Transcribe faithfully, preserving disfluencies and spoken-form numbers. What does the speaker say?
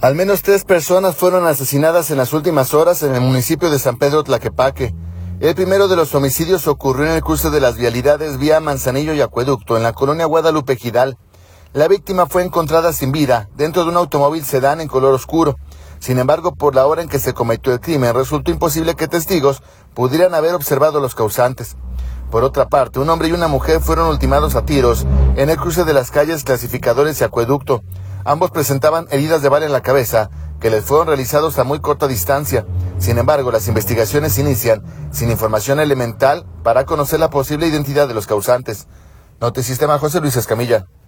Al menos tres personas fueron asesinadas en las últimas horas en el municipio de San Pedro Tlaquepaque. El primero de los homicidios ocurrió en el cruce de las vialidades vía Manzanillo y Acueducto, en la colonia Guadalupe Gidal. La víctima fue encontrada sin vida dentro de un automóvil sedán en color oscuro. Sin embargo, por la hora en que se cometió el crimen, resultó imposible que testigos pudieran haber observado a los causantes. Por otra parte, un hombre y una mujer fueron ultimados a tiros en el cruce de las calles Clasificadores y Acueducto. Ambos presentaban heridas de bala en la cabeza, que les fueron realizados a muy corta distancia. Sin embargo, las investigaciones inician sin información elemental para conocer la posible identidad de los causantes. Notisistema, José Luis Escamilla.